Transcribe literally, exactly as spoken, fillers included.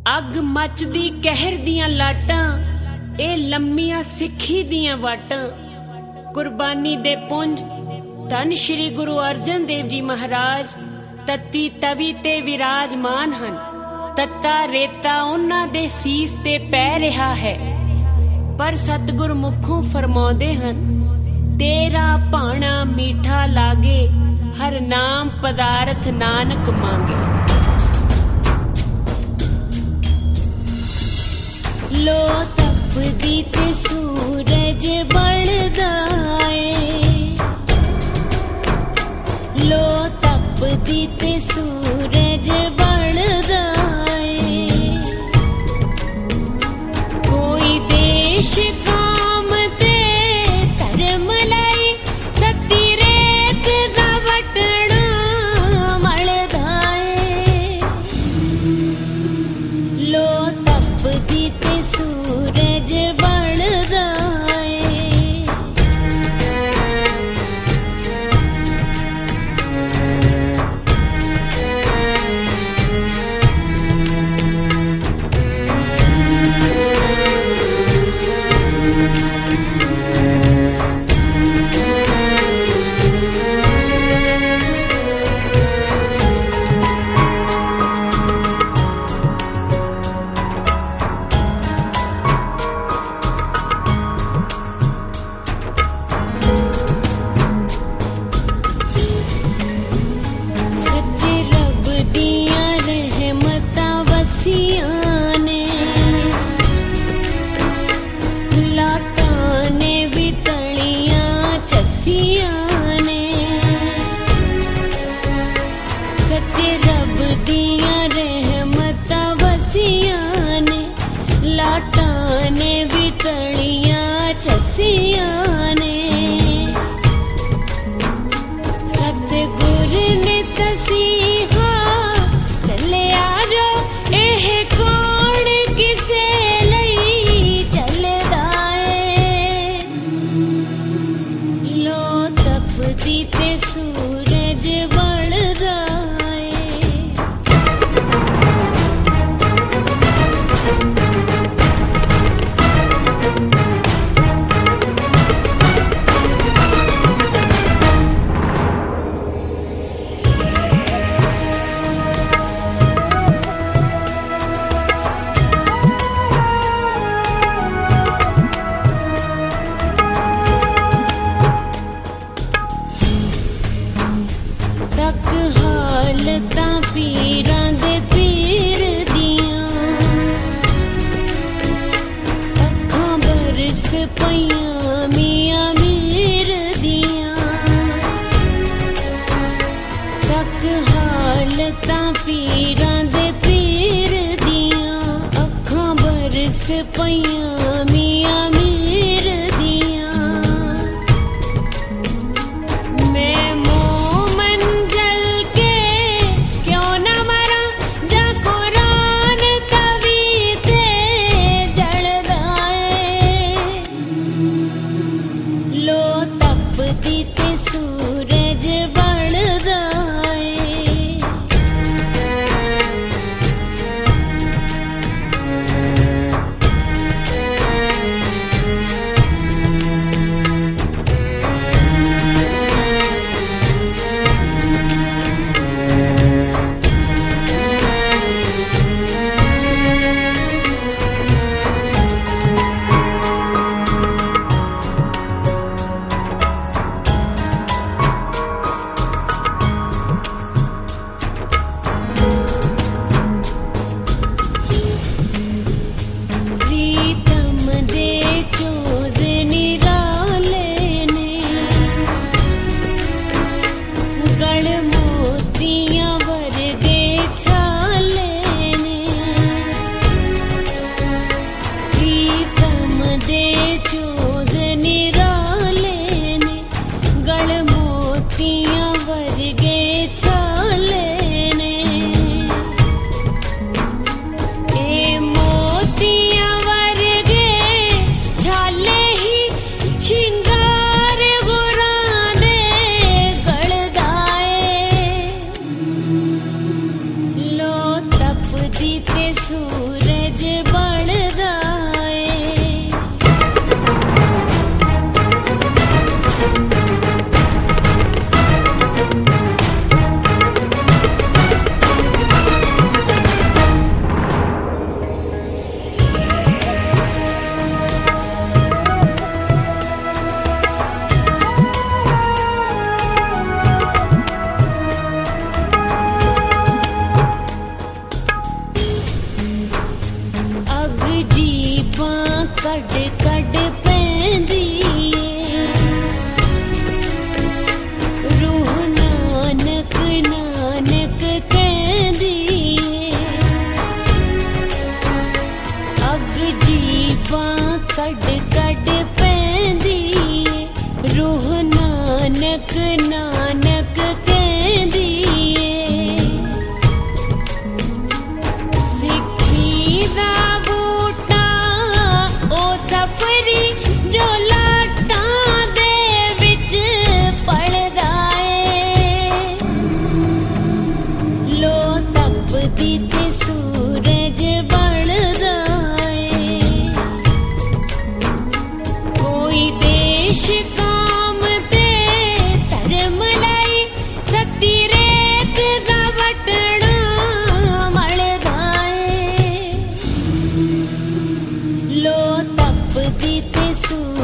अग मचदी कहर दियां लाटां, ए लम्मियां सिक्खी दियां वाटां। कुर्बानी दे पुंज धन श्री गुरु अर्जन देव जी महाराज तत्ती तवी ते विराजमान हन। तत्ता रेता उन्हां दे सीस ते पै रहा है, पर सतगुर मुखों फरमाउंदे हन, तेरा भाणा मीठा लागे, हर नाम पदार्थ नानक मांगे। लो तपदी ते सूरज बढ़दा ऐ, लो तपदी ते सूरज बढ़दा ऐ। कोई देश काम ते धर्म लाई, तत्ती रेत दा वटना मलदा ऐ। लो तपदी ते सूरज बढ़दा ऐ। सूर ते सू